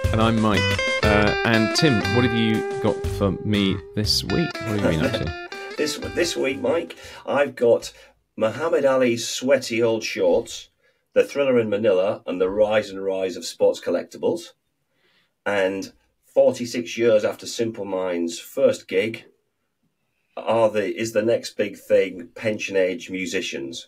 And I'm Mike. And Tim, what have you got for me this week? What have you been up to? This week, Mike, I've got Muhammad Ali's sweaty old shorts, the Thriller in Manila, and the rise and rise of sports collectibles. And 46 years after Simple Minds' first gig, is the next big thing pension age musicians.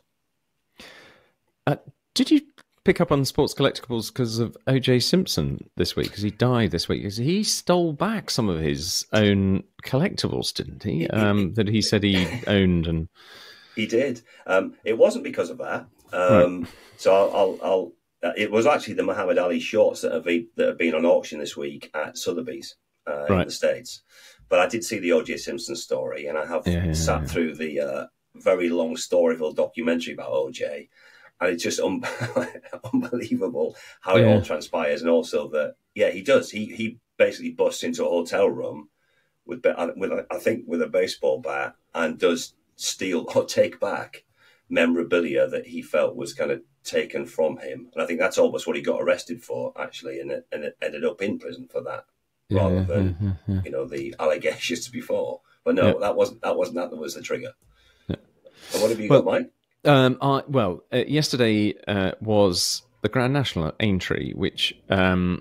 Did you pick up on sports collectibles because of O.J. Simpson this week? Because he died this week. He stole back some of his own collectibles, didn't he? That he said he owned. And he did. It wasn't because of that. Right. So I'll. It was actually the Muhammad Ali shorts that have been on auction this week at Sotheby's in the States. But I did see the O.J. Simpson story, and I have sat through the very long Storyville documentary about O.J., and it's just unbelievable how it all transpires, and also that he does. He basically busts into a hotel room with I think with a baseball bat, and does steal or take back memorabilia that he felt was kind of taken from him. And I think that's almost what he got arrested for, actually, and it ended up in prison for that, rather than the allegations before. But no, that wasn't that was the trigger. Yeah. And what have you got, Mike? Yesterday was the Grand National at Aintree, which I'll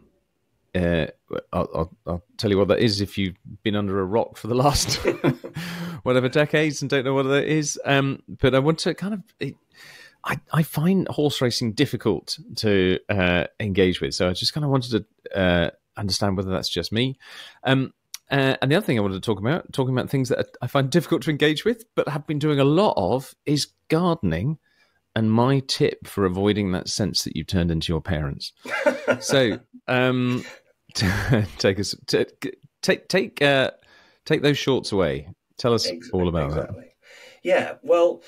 tell you what that is if you've been under a rock for the last whatever decades and don't know what that is. But I want to kind of... I find horse racing difficult to engage with, so I just kind of wanted to understand whether that's just me. And the other thing I wanted to talking about things that I find difficult to engage with, but have been doing a lot of, is gardening, and my tip for avoiding that sense that you've turned into your parents. So, take those shorts away. Tell us all about that. Yeah, well,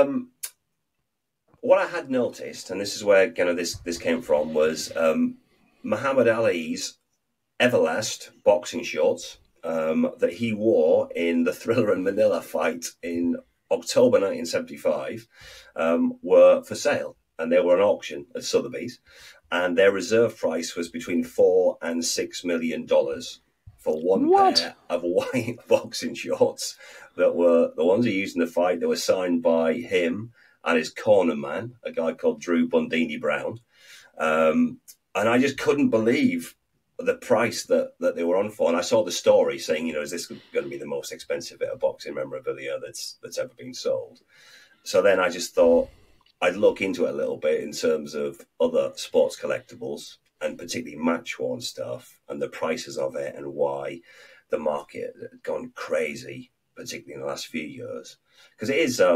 what I had noticed, and this is where kind of this came from, was Muhammad Ali's Everlast boxing shorts that he wore in the Thriller in Manila fight in October 1975 were for sale, and they were on auction at Sotheby's, and their reserve price was between $4 and $6 million for one pair of white boxing shorts that were the ones he used in the fight. They were signed by him and his corner man, a guy called Drew Bundini Brown, and I just couldn't believe the price that they were on for. And I saw the story saying, is this going to be the most expensive bit of boxing memorabilia that's ever been sold? So then I just thought I'd look into it a little bit in terms of other sports collectibles, and particularly match-worn stuff, and the prices of it, and why the market had gone crazy, particularly in the last few years. Because it is,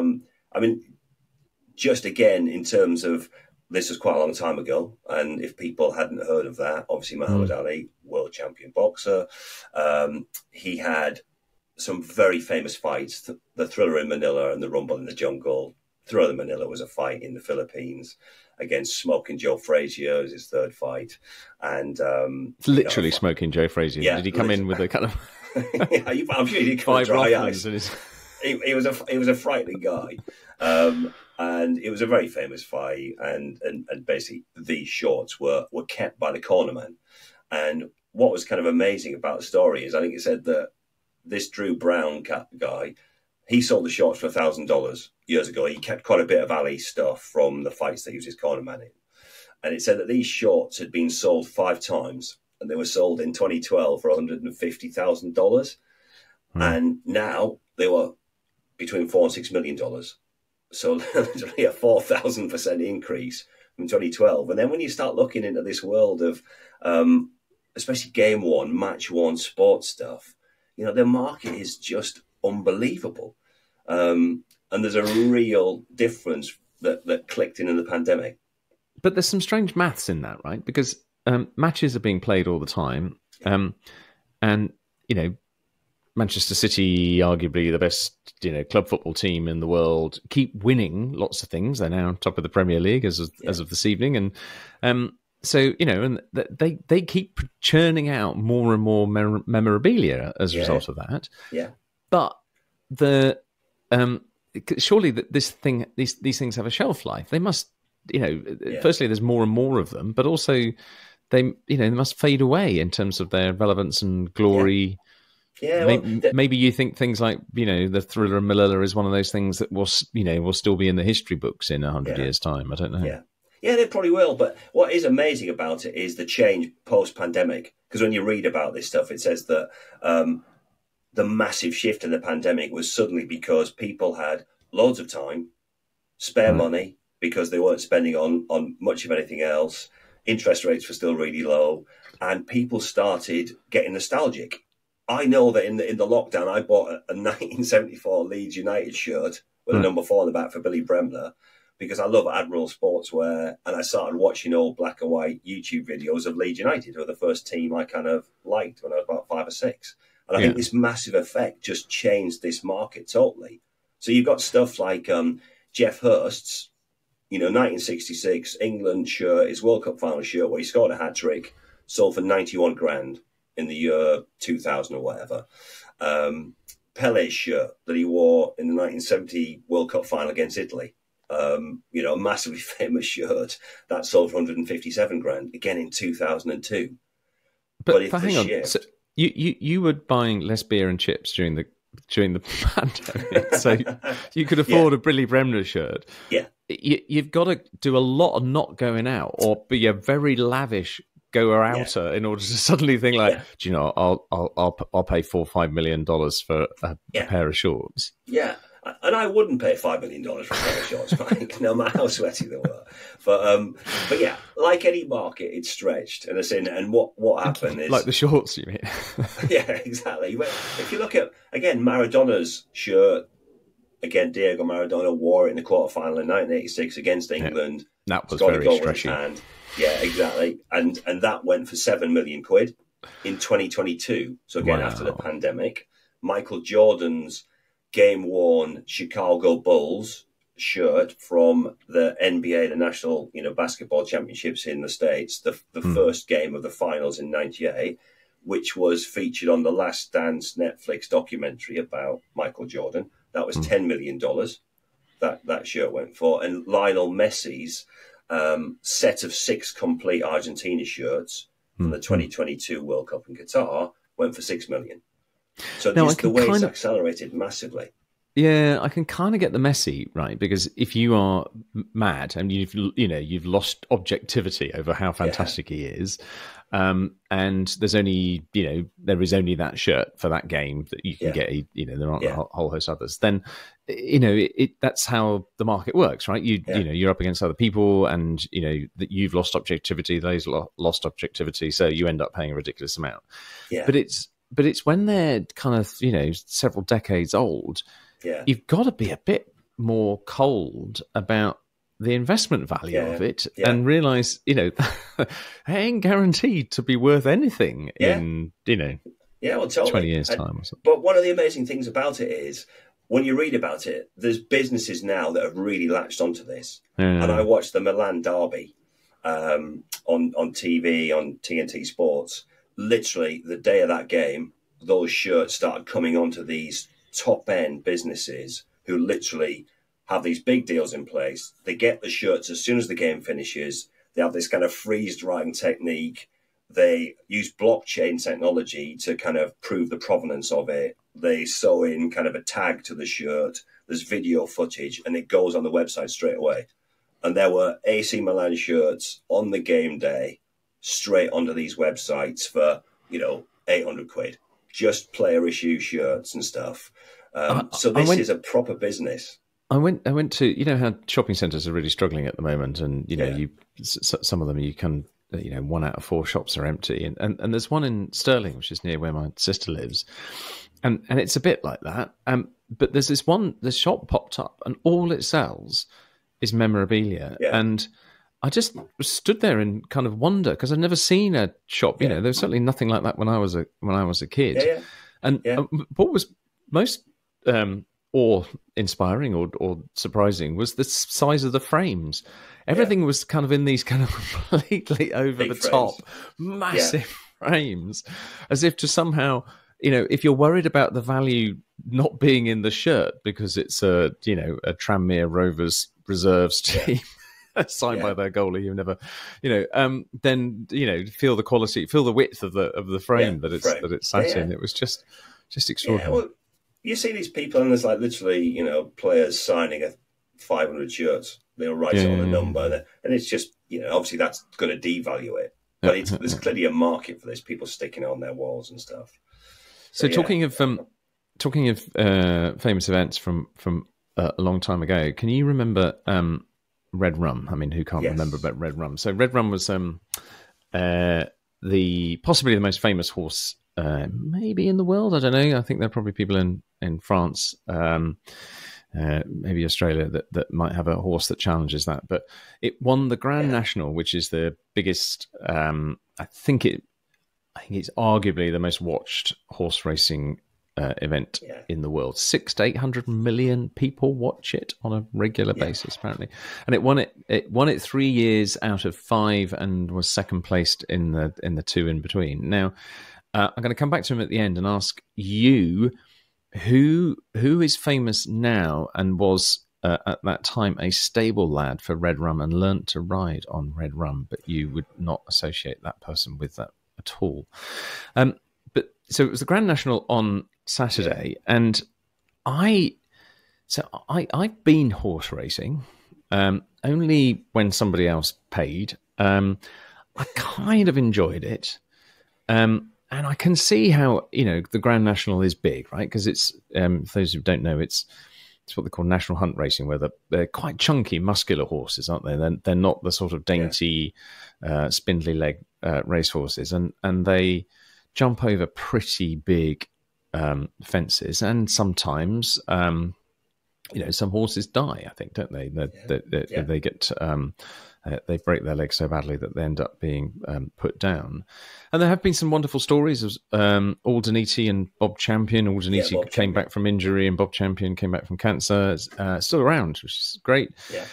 just again, in terms of, this was quite a long time ago, and if people hadn't heard of that, obviously Muhammad Ali, world champion boxer, he had some very famous fights, the Thriller in Manila and the Rumble in the Jungle. Thriller in Manila was a fight in the Philippines against Smoking Joe Frazier. It was his third fight. And literally Smoking Joe Frazier. Yeah, did he come in with a kind of... I'm sure he did come with dry ice. He was a frightening guy. And it was a very famous fight, and basically these shorts were kept by the cornerman. And what was kind of amazing about the story is, I think it said that this Drew Brown guy, he sold the shorts for $1,000 years ago. He kept quite a bit of Ali stuff from the fights that he was his cornerman in. And it said that these shorts had been sold 5 times, and they were sold in 2012 for $150,000. And now they were between $4 and $6 million. So literally a 4,000% increase from 2012. And then when you start looking into this world of, especially game-worn, match-worn sports stuff, the market is just unbelievable. And there's a real difference that clicked in the pandemic. But there's some strange maths in that, right? Because matches are being played all the time. And, Manchester City, arguably the best, club football team in the world, keep winning lots of things. They're now top of the Premier League as of this evening, and so and they keep churning out more and more memorabilia as a result of that. Yeah, but surely these things have a shelf life. They must, firstly, there's more and more of them, but also they must fade away in terms of their relevance and glory. Yeah, well, maybe you think things like, the Thriller and Manila is one of those things that will still be in the history books in 100 years' time. I don't know. Yeah, they probably will. But what is amazing about it is the change post-pandemic. Because when you read about this stuff, it says that the massive shift in the pandemic was suddenly because people had loads of time, spare money, because they weren't spending on much of anything else. Interest rates were still really low, and people started getting nostalgic. I know that in the lockdown, I bought a 1974 Leeds United shirt with a number 4 on the back for Billy Bremner, because I love Admiral Sportswear, and I started watching old black and white YouTube videos of Leeds United, who were the first team I kind of liked when I was about 5 or 6. And I think this massive effect just changed this market totally. So you've got stuff like Jeff Hurst's, 1966 England shirt, his World Cup final shirt, where he scored a hat-trick, sold for 91 grand in the year 2000 or whatever. Pele's shirt that he wore in the 1970 World Cup final against Italy, a massively famous shirt that sold for 157 grand again in 2002. But hang on, so you were buying less beer and chips during the pandemic, so you could afford a Billy Bremner shirt. Yeah, you've got to do a lot of not going out or be a very lavish go-outer in order to suddenly think like, do you know, I'll pay $4 or $5 million for a pair of shorts. Yeah. And I wouldn't pay $5 million for a pair of shorts, Mike, no matter how sweaty they were. But yeah, like any market, it's stretched. And what happened is... Like the shorts, you mean? Yeah, exactly. If you look at, again, Maradona's shirt, again, Diego Maradona wore it in the quarterfinal in 1986 against England. That was very stretchy. Yeah, exactly. And that went for £7 million in 2022. So again, after the pandemic, Michael Jordan's game-worn Chicago Bulls shirt from the NBA, the National Basketball Championships in the States, the first game of the finals in 98, which was featured on the Last Dance Netflix documentary about Michael Jordan. That was $10 million that shirt went for. And Lionel Messi's set of 6 complete Argentina shirts from the 2022 World Cup in Qatar went for $6 million. So the way it's accelerated massively. Yeah, I can kind of get the Messi, right? Because if you are mad and you've lost objectivity over how fantastic he is, and there's only there is only that shirt for that game that you can get. There aren't a whole host of others. Then that's how the market works, right? You're up against other people, and that you've lost objectivity. Those lost objectivity, so you end up paying a ridiculous amount. Yeah. But it's when they're kind of several decades old. Yeah. You've got to be a bit more cold about the investment value of it and realise, it ain't guaranteed to be worth anything in, totally. 20 years' time or something. But one of the amazing things about it is when you read about it, there's businesses now that have really latched onto this. And I watched the Milan derby on TV, on TNT Sports. Literally, the day of that game, those shirts started coming onto these top-end businesses who literally have these big deals in place. They get the shirts as soon as the game finishes. They have this kind of freeze-drying technique. They use blockchain technology to kind of prove the provenance of it. They sew in kind of a tag to the shirt. There's video footage, and it goes on the website straight away. And there were AC Milan shirts on the game day straight onto these websites for, £800. Just player issue shirts and stuff. So this is a proper business. I went to, how shopping centres are really struggling at the moment, and some of them you can, 1 out of 4 shops are empty, and there's one in Stirling, which is near where my sister lives, and it's a bit like that. But there's this shop popped up, and all it sells is memorabilia, and I just stood there in kind of wonder because I'd never seen a shop. There was certainly nothing like that when I was a kid. And what was most awe-inspiring or surprising was the size of the frames. Everything was kind of in these kind of completely over-the-top, massive frames, as if to somehow, if you're worried about the value not being in the shirt because it's a Tranmere Rovers reserves team signed by their goalie, you never, then feel the quality, feel the width of the frame that it's sat in. It was just extraordinary. Well, you see these people, and there's like literally, players signing a 500 shirts. They'll write on a number, and it's just, obviously that's going to devalue it. But there's clearly a market for this. People sticking it on their walls and stuff. So talking of famous events from a long time ago, can you remember Red Rum? I mean, who can't remember about Red Rum? So Red Rum was possibly the most famous horse maybe in the world. I don't know. I think there are probably people in France, maybe Australia, that might have a horse that challenges that. But it won the Grand National, which is the biggest. I think it's arguably the most watched horse racing event in the world. 600 to 800 million people watch it on a regular basis, apparently. And it won it 3 years out of 5 and was second placed in the 2 in between. Now, I'm going to come back to him at the end and ask you who is famous now and was at that time a stable lad for Red Rum and learnt to ride on Red Rum, but you would not associate that person with that at all. But so it was the Grand National on Saturday, and I've been horse racing only when somebody else paid. I kind of enjoyed it. And I can see how, the Grand National is big, right? Because it's, for those who don't know, it's what they call national hunt racing, where they're quite chunky, muscular horses, aren't they? They're not the sort of dainty, spindly leg race horses. And they jump over pretty big fences. And sometimes, some horses die, I think, don't they? They get... they break their legs so badly that they end up being put down. And there have been some wonderful stories of Aldeniti and Bob Champion. Aldeniti came back from injury and Bob Champion came back from cancer. Still around, which is great. Yeah.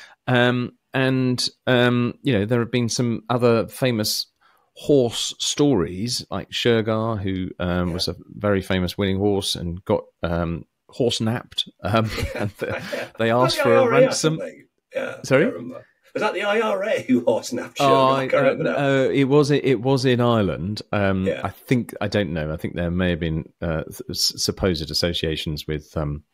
There have been some other famous horse stories, like Shergar, who was a very famous winning horse and got horse napped. And they asked for a ransom. Sorry? Was that the IRA who horse napped Shergar? I can't remember now. It was in Ireland. I don't know. I think there may have been supposed associations with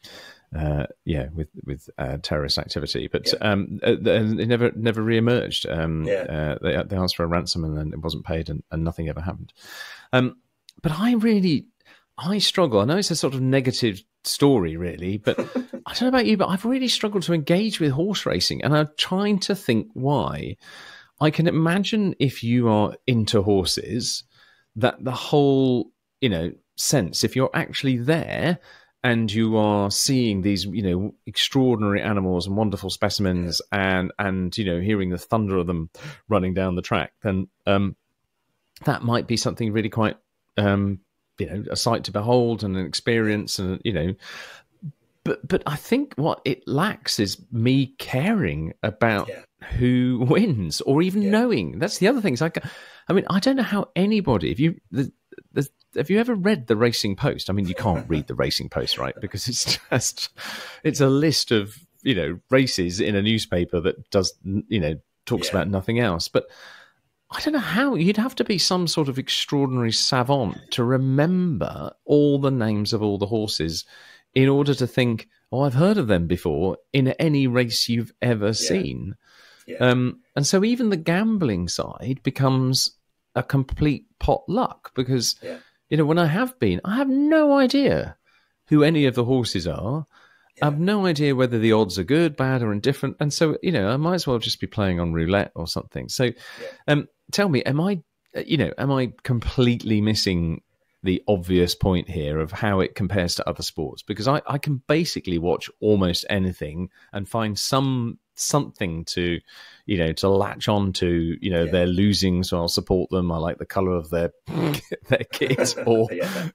terrorist activity, but it never re-emerged. They asked for a ransom and then it wasn't paid, and nothing ever happened. But I struggle. I know it's a sort of negative story, really, but I don't know about you, but I've really struggled to engage with horse racing, and I'm trying to think why. I can imagine if you are into horses, that the whole, sense, if you're actually there and you are seeing these, extraordinary animals and wonderful specimens and hearing the thunder of them running down the track, then that might be something really quite a sight to behold and an experience, and but I think what it lacks is me caring about who wins, or even knowing. That's the other thing. I don't know how anybody. Have you ever read the Racing Post? I mean, you can't read the Racing Post, right? Because it's a list of races in a newspaper that does talks about nothing else, but. I don't know how. You'd have to be some sort of extraordinary savant to remember all the names of all the horses in order to think, I've heard of them before in any race you've ever seen. Yeah. And so even the gambling side becomes a complete potluck because, when I have been, I have no idea who any of the horses are. I have no idea whether the odds are good, bad, or indifferent. And so, I might as well just be playing on roulette or something. So tell me, am I completely missing the obvious point here of how it compares to other sports? Because I can basically watch almost anything and find something to latch on to. They're losing, so I'll support them. I like the colour of their kit, or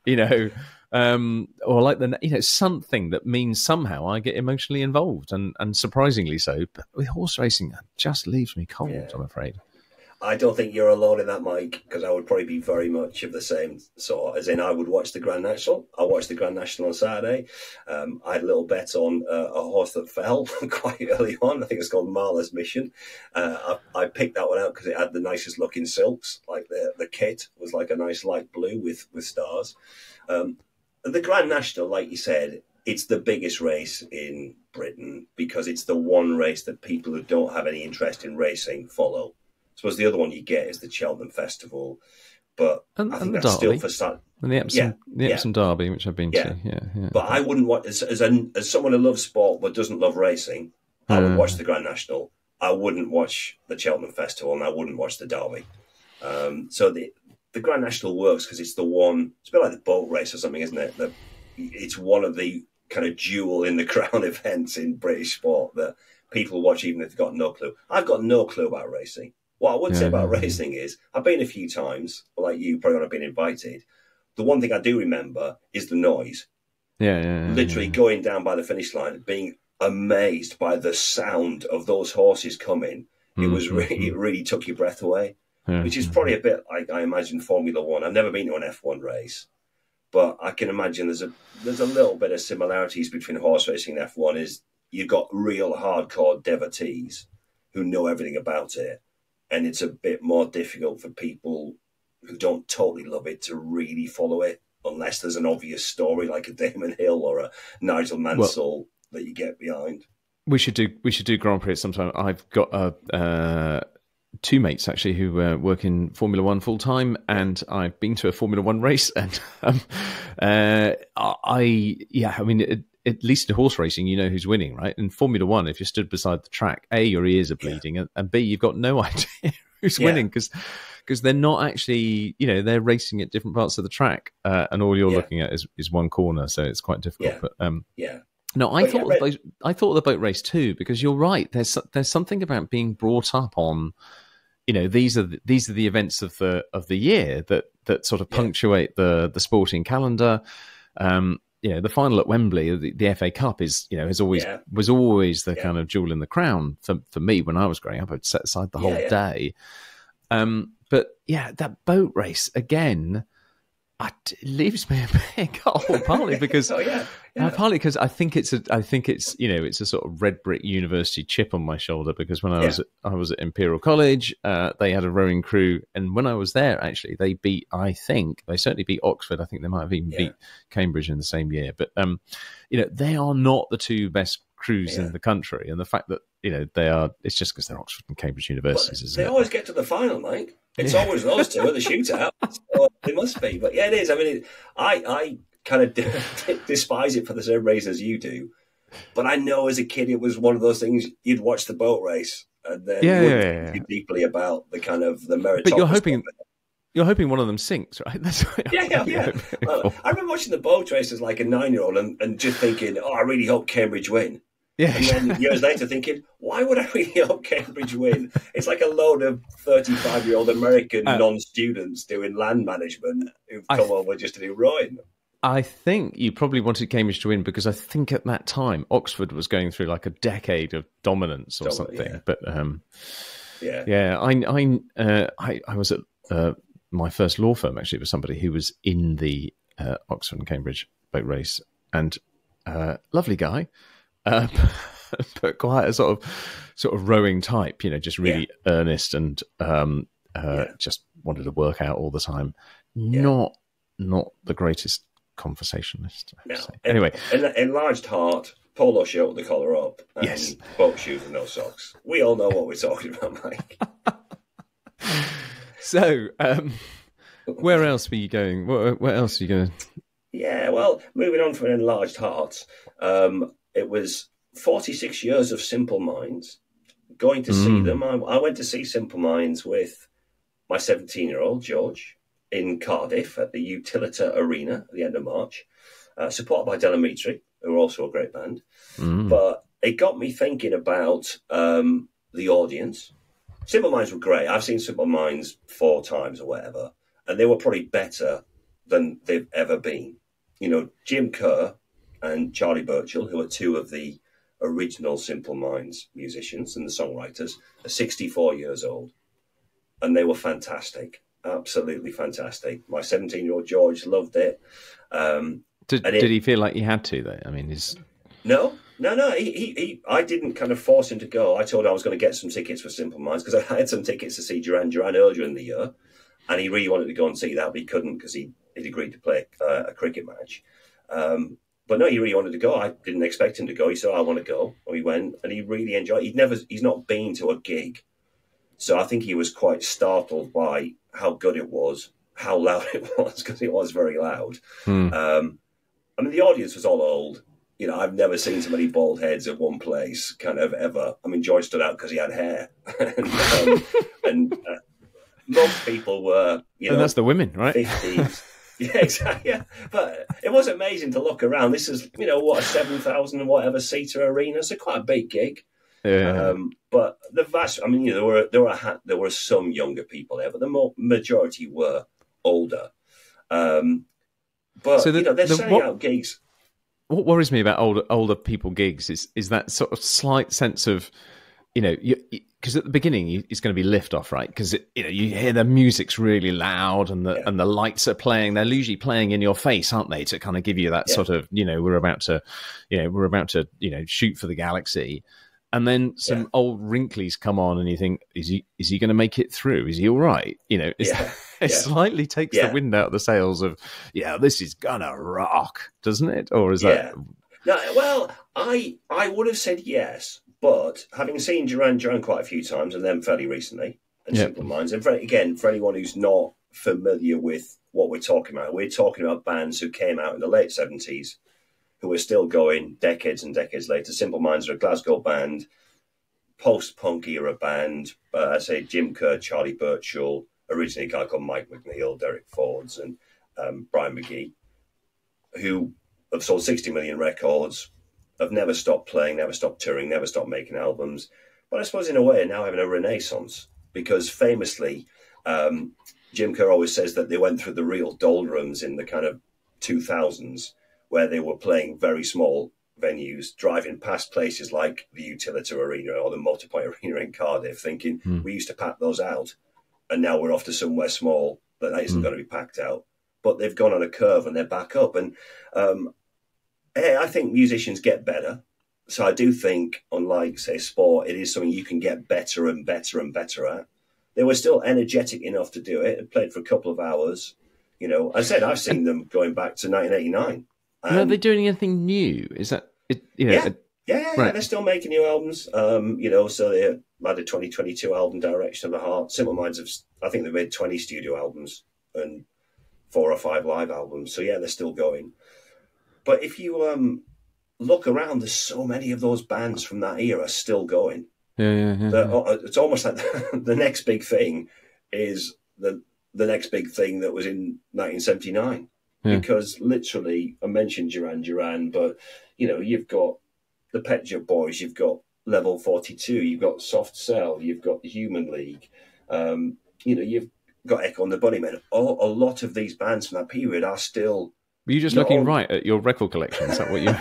or like something that means somehow I get emotionally involved, and surprisingly so. But with horse racing, it just leaves me cold. I'm afraid. I don't think you're alone in that, Mike, because I would probably be very much of the same sort. As in, I would watch the Grand National. I watched the Grand National on Saturday. I had a little bet on a horse that fell quite early on. I think it's called Marla's Mission. I picked that one out because it had the nicest looking silks. Like the kit was like a nice light blue with stars. The Grand National, like you said, it's the biggest race in Britain because it's the one race that people who don't have any interest in racing follow. I suppose the other one you get is the Cheltenham Festival, but I think that's Derby. still for and the Epsom Derby, which I've been to. Yeah. But I wouldn't watch as someone who loves sport but doesn't love racing. I would watch the Grand National. I wouldn't watch the Cheltenham Festival, and I wouldn't watch the Derby. So the Grand National works because it's the one. It's a bit like the boat race or something, isn't it? It's one of the kind of jewel in the crown events in British sport that people watch even if they've got no clue. I've got no clue about racing. What I would say about racing is I've been a few times, like you probably not been invited. The one thing I do remember is the noise. Literally going down by the finish line, being amazed by the sound of those horses coming. It really took your breath away, which is probably a bit like I imagine Formula One. I've never been to an F1 race, but I can imagine there's a little bit of similarities between horse racing and F1. Is you've got real hardcore devotees who know everything about it. And it's a bit more difficult for people who don't totally love it to really follow it, unless there's an obvious story like a Damon Hill or a Nigel Mansell that you get behind. We should do Grand Prix at some time. I've got two mates actually who work in Formula One full time, and I've been to a Formula One race, and at least in horse racing, you know who's winning, right? In Formula One, if you're stood beside the track, A, your ears are bleeding, and B, you've got no idea who's winning because they're not actually, they're racing at different parts of the track, and all you're looking at is one corner, so it's quite difficult. No, I thought of the boat race too, because you're right. There's something about being brought up on, these are the events of the year that sort of punctuate the sporting calendar. The final at Wembley, the FA Cup was always the kind of jewel in the crown for me when I was growing up. I'd set aside the whole day. But that boat race again, it leaves me a big hole, partly because partly because I think it's a sort of red brick university chip on my shoulder, because when I was at Imperial College, they had a rowing crew, and when I was there, actually, they certainly beat Oxford. I think they might have even beat Cambridge in the same year. But they are not the two best crews in the country, and the fact that they are, it's just because they're Oxford and Cambridge universities, isn't it? They always get to the final, Mike. It's always those two at the shootout. So it must be. But it is. I mean, I kind of despise it for the same reason as you do. But I know as a kid it was one of those things you'd watch the boat race and then think deeply about the kind of the meritocracy. But you're hoping one of them sinks, right? That's what Well, I remember watching the boat race as like a 9-year-old and just thinking, I really hope Cambridge win. Yeah. And then years later thinking, why would I really hope Cambridge win? It's like a load of 35-year-old American non-students doing land management who've come over just to do rowing. I think you probably wanted Cambridge to win because I think at that time Oxford was going through like a decade of dominance or something. Yeah. But I was at my first law firm actually with somebody who was in the Oxford and Cambridge boat race, and lovely guy. But quite a sort of rowing type, just really earnest and just wanted to work out all the time. Not the greatest conversationalist. No. Anyway, enlarged heart, polo shirt with the collar up, and boat shoes and no socks. We all know what we're talking about, Mike. So, where else were you going? Where else are you going? Yeah, well, moving on from an enlarged heart. It was 46 years of Simple Minds. Going to see them, I went to see Simple Minds with my 17-year-old, George, in Cardiff at the Utilita Arena at the end of March, supported by Delamitri, who are also a great band. But it got me thinking about the audience. Simple Minds were great. I've seen Simple Minds 4 times or whatever, and they were probably better than they've ever been. Jim Kerr and Charlie Burchill, who are 2 of the original Simple Minds musicians and the songwriters, are 64 years old. and they were fantastic, absolutely fantastic. My 17-year-old George loved it. Did he feel like he had to though? I mean, No. I didn't kind of force him to go. I told him I was going to get some tickets for Simple Minds because I had some tickets to see Duran Duran earlier in the year, and he really wanted to go and see that, but he couldn't because he'd agreed to play a cricket match. But no, he really wanted to go. I didn't expect him to go. He said, "I want to go." And we went, and he really enjoyed it. He's not been to a gig. So I think he was quite startled by how good it was, how loud it was, because it was very loud. I mean, the audience was all old. You know, I've never seen so many bald heads at one place, kind of ever. I mean, George stood out because he had hair. and most people were, and that's the women, right? 50s. Yeah, exactly. Yeah. But it was amazing to look around. This is, a 7,000 and whatever seater arena. So quite a big gig. Yeah. But the vast, there were some younger people there, but the majority were older. But, so they're selling out gigs. What worries me about older people gigs is that sort of slight sense of, because at the beginning it's going to be lift off, right? Because you hear the music's really loud and the lights are playing. They're usually playing in your face, aren't they? To kind of give you that sort of, we're about to shoot for the galaxy. And then some old wrinklies come on, and you think, is he going to make it through? Is he all right? It slightly takes the wind out of the sails of, this is gonna rock, doesn't it? Or is that? No, well, I would have said yes, but having seen Duran Duran quite a few times, and then fairly recently, and Simple Minds, and for anyone who's not familiar with what we're talking about bands who came out in the late 70s. Who are still going decades and decades later. Simple Minds are a Glasgow band, post-punk era band. I say Jim Kerr, Charlie Birchall, originally a guy called Mike McNeil, Derek Fords, and Brian McGee, who have sold 60 million records, have never stopped playing, never stopped touring, never stopped making albums. But I suppose in a way now having a renaissance, because famously, Jim Kerr always says that they went through the real doldrums in the kind of 2000s, where they were playing very small venues, driving past places like the Utilita Arena or the Multipoint Arena in Cardiff, thinking we used to pack those out, and now we're off to somewhere small that isn't going to be packed out. But they've gone on a curve and they're back up. And I think musicians get better. So I do think, unlike, say, sport, it is something you can get better and better and better at. They were still energetic enough to do it and played for a couple of hours. I said I've seen them going back to 1989. Are they doing anything new? Is that it? Yeah, they're still making new albums. So they had a 2022 album, Direction of the Heart. Simple Minds I think they've made 20 studio albums and 4 or 5 live albums. So yeah, they're still going. But if you look around, there's so many of those bands from that era still going. Yeah. It's almost like the next big thing is the next big thing that was in 1979. Yeah. Because literally, I mentioned Duran Duran, but you've got the Pet Shop Boys, you've got Level 42, you've got Soft Cell, you've got the Human League, you've got Echo and the Bunnymen. A lot of these bands from that period are still. Were you just looking right at your record collection? Is that what you?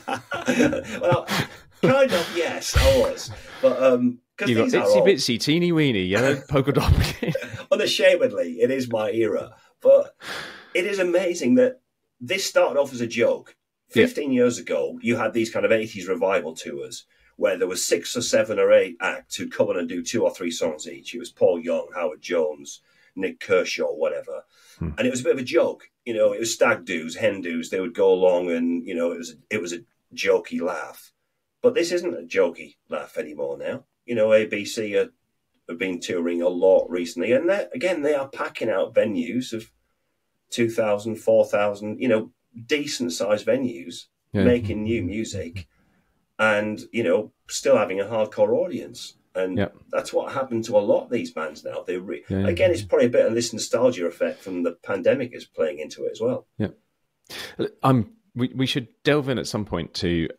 Well, kind of, yes, I was, but you've got Itsy Bitsy, Teeny Weeny, Yellow Polka Dot. Unashamedly, it is my era, but. It is amazing that this started off as a joke. 15 years ago, you had these kind of 80s revival tours where there were 6 or 7 or 8 acts who'd come in and do 2 or 3 songs each. It was Paul Young, Howard Jones, Nick Kershaw, whatever. And it was a bit of a joke. It was stag do's, hen do's. They would go along and, it was a jokey laugh. But this isn't a jokey laugh anymore now. ABC have been touring a lot recently. And they are packing out venues of 2,000, 4,000, decent sized venues, making new music and, still having a hardcore audience. And that's what happened to a lot of these bands now. Again, it's probably a bit of this nostalgia effect from the pandemic is playing into it as well. Yeah. We should delve in at some point to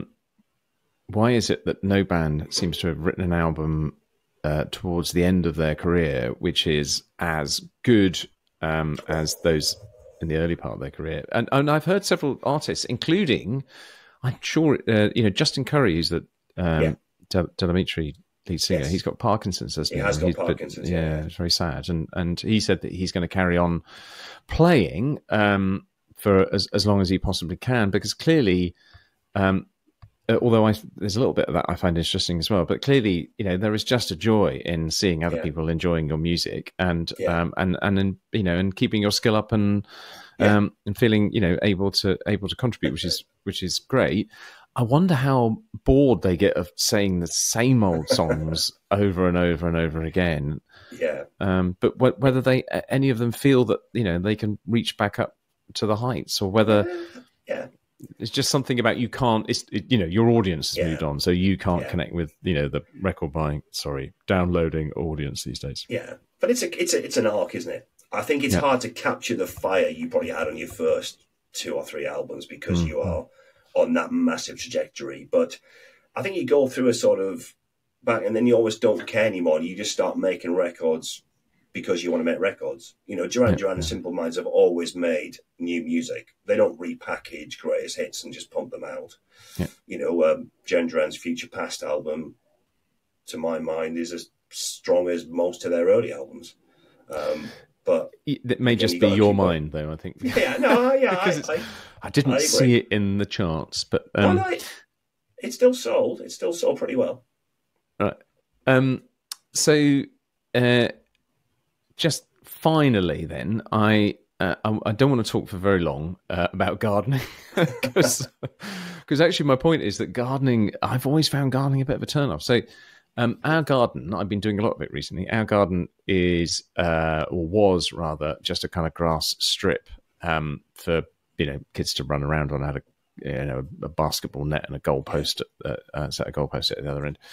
why is it that no band seems to have written an album towards the end of their career, which is as good as those in the early part of their career. And I've heard several artists, including, I'm sure, Justin Curry, who's the Delamitri lead singer. Yes. He's got Parkinson's, hasn't he? He has got Parkinson's. Yeah, it's very sad. And he said that he's going to carry on playing for as long as he possibly can, because clearly, although there's a little bit of that I find interesting as well, but clearly, there is just a joy in seeing other people enjoying your music and and keeping your skill up and feeling able to contribute, which is great. I wonder how bored they get of saying the same old songs over and over and over again. Yeah. But whether any of them feel that they can reach back up to the heights, or whether it's just something about you can't. Your audience has moved on, so you can't connect with the record buying, downloading audience these days. Yeah, but it's an arc, isn't it? I think it's hard to capture the fire you probably had on your first 2 or 3 albums because you are on that massive trajectory. But I think you go through a sort of back, and then you always don't care anymore. You just start making records because you want to make records. Duran Duran and Simple Minds have always made new music. They don't repackage greatest hits and just pump them out. Yeah. Duran Duran's Future Past album, to my mind, is as strong as most of their early albums. But it may just be your mind, though, I think. Yeah, no, yeah. I didn't see it in the charts, but it still sold. It still sold pretty well. Right. So, just finally, then, I don't want to talk for very long about gardening because actually my point is that gardening, I've always found gardening a bit of a turn off. So. Our garden, I've been doing a lot of it recently. Our garden is, or was rather, just a kind of grass strip for kids to run around on. I had a basketball net and a goalpost, set of goalposts at the other end,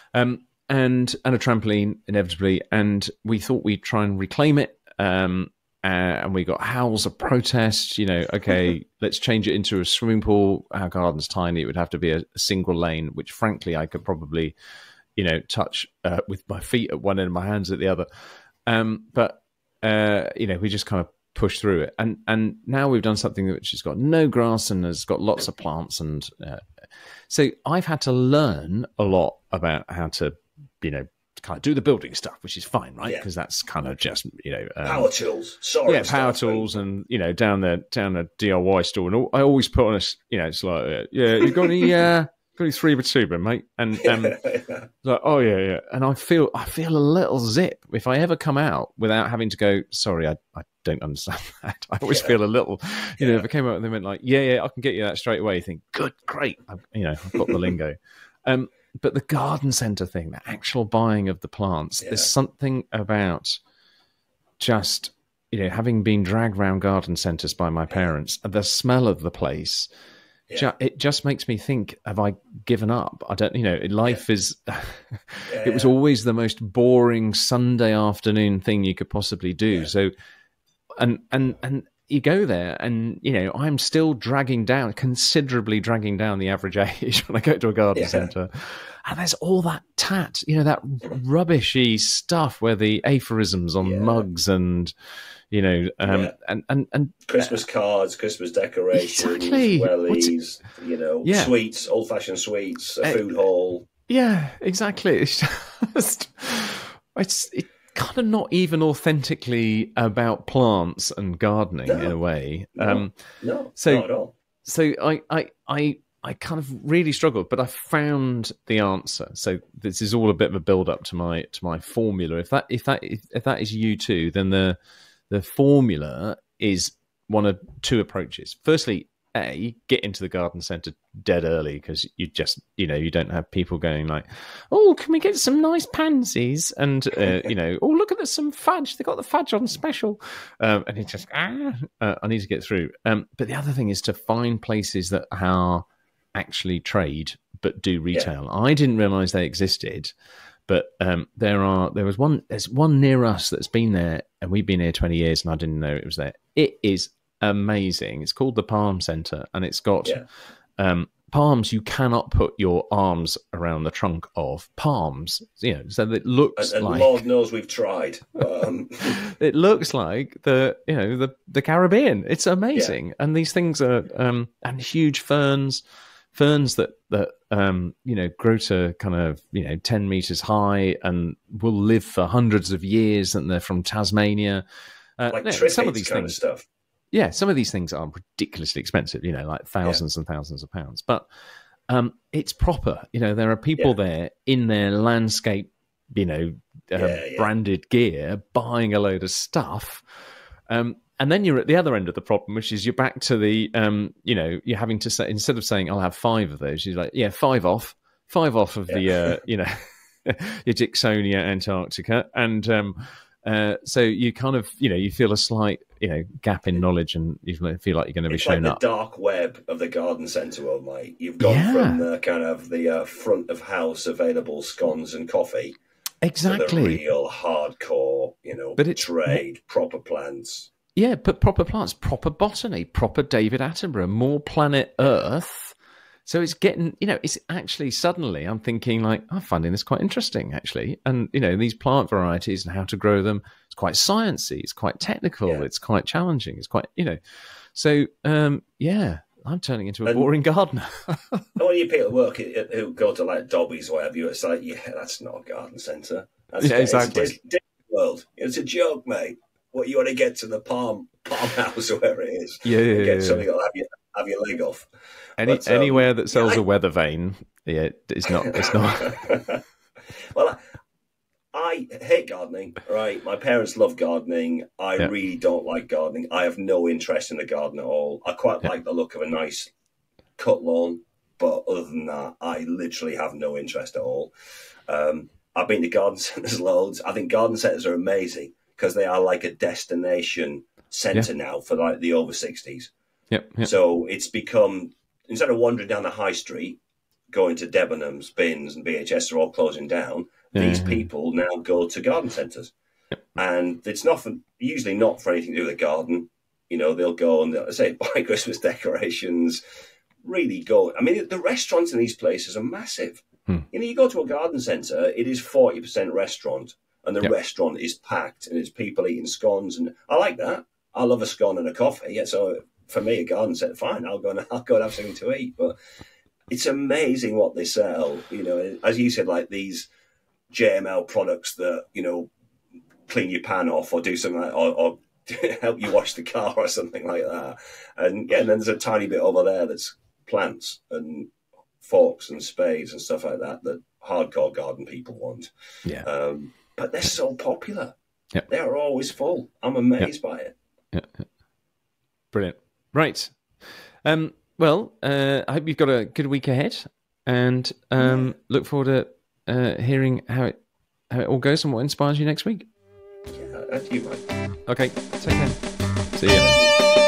and a trampoline inevitably. And we thought we'd try and reclaim it. And we got howls of protest. Okay, let's change it into a swimming pool. Our garden's tiny; it would have to be a single lane, which frankly I could probably touch with my feet at one end and my hands at the other. But we just kind of push through it. And now we've done something which has got no grass and has got lots of plants. And so I've had to learn a lot about how to, kind of do the building stuff, which is fine, right? Because that's kind of just, power tools. Power tools and, down the DIY store. And I always put on it's like, you got any... Got 3 with 2, mate, and like, oh yeah, and I feel a little zip if I ever come out without having to go. Sorry, I don't understand that. I always feel a little, if I came out and they went like, yeah, I can get you that straight away. You think, good, great, I've got the lingo. But the garden centre thing, the actual buying of the plants, there's something about just having been dragged around garden centres by my parents, the smell of the place. Yeah. It just makes me think, have I given up? I don't, life is, it was always the most boring Sunday afternoon thing you could possibly do. Yeah. So, and you go there and, I'm still considerably dragging down the average age when I go to a garden centre. And there's all that that rubbishy stuff where the aphorisms on mugs and, and Christmas cards, Christmas decorations, wellies, sweets, old-fashioned sweets, a food hall. Yeah, exactly. It's just, it's kind of not even authentically about plants and gardening in a way. No, not at all. So I kind of really struggled, but I found the answer. So this is all a bit of a build up to my formula. If that is you too, then the formula is one of 2 approaches. Firstly, get into the garden centre dead early because you just, you don't have people going like, oh, can we get some nice pansies? And, oh, look at some fudge. They got the fudge on special. And it's just, I need to get through. But the other thing is to find places that are actually trade but do retail. I didn't realise they existed. But there's one near us that's been there, and we've been here 20 years, and I didn't know it was there. It is amazing. It's called the Palm Centre, and it's got palms you cannot put your arms around the trunk of. Palms, so it looks and like. Lord knows we've tried. It looks like the Caribbean. It's amazing, and these things are and huge ferns. ferns that grow to kind of 10 meters high and will live for hundreds of years, and they're from Tasmania. Some of these kind of stuff. Yeah, some of these things are ridiculously expensive, like thousands and thousands of pounds. But it's proper. There are people there in their landscape, branded gear, buying a load of stuff. And then you're at the other end of the problem, which is you're back to the, you're having to say, instead of saying, I'll have 5 of those, you're like, 5 off of the, your Dicksonia Antarctica. And so you kind of, you feel a slight, gap in knowledge, and you feel like you're going to be shown up. It's like the dark web of the garden centre world, mate. You've gone from the kind of the front of house available scones and coffee. Exactly. To the real hardcore, trade, proper plants. Yeah, but proper plants, proper botany, proper David Attenborough, more planet Earth. So it's getting, it's actually suddenly I'm thinking like, I'm finding this quite interesting actually. And, these plant varieties and how to grow them, it's quite sciencey, it's quite technical, it's quite challenging, it's quite, So, I'm turning into a boring gardener. When you people at work who go to like Dobby's or whatever, it's like, that's not a garden centre. Exactly. It's a Disney World. It's a joke, mate. What you want to get to the palm house or wherever it is. Get something that'll have your leg off. Anywhere that sells a weather vane, it's not. Well, I hate gardening, right? My parents love gardening. I really don't like gardening. I have no interest in the garden at all. I quite like the look of a nice cut lawn, but other than that, I literally have no interest at all. I've been to garden centres loads. I think garden centres are amazing because they are like a destination centre now for like the over 60s. Yep. So it's become, instead of wandering down the high street, going to Debenhams, Bins and BHS are all closing down, these people now go to garden centres. Yep. And it's usually not for anything to do with the garden. They'll go and they'll say, buy Christmas decorations, really go. I mean, the restaurants in these places are massive. You go to a garden centre, it is 40% restaurant, and the restaurant is packed, and it's people eating scones. And I like that. I love a scone and a coffee. Yeah, so for me, a garden centre, fine, I'll go and have something to eat. But it's amazing what they sell. As you said, like these JML products that, clean your pan off or do something like, or help you wash the car or something like that. And then there's a tiny bit over there that's plants and forks and spades and stuff like that hardcore garden people want. Yeah. But they're so popular. Yeah. They're always full. I'm amazed by it. Yeah. Brilliant. Right. Well, I hope you've got a good week ahead, and look forward to hearing how it all goes and what inspires you next week. Yeah, that's you, mate. Okay. Take care. See you.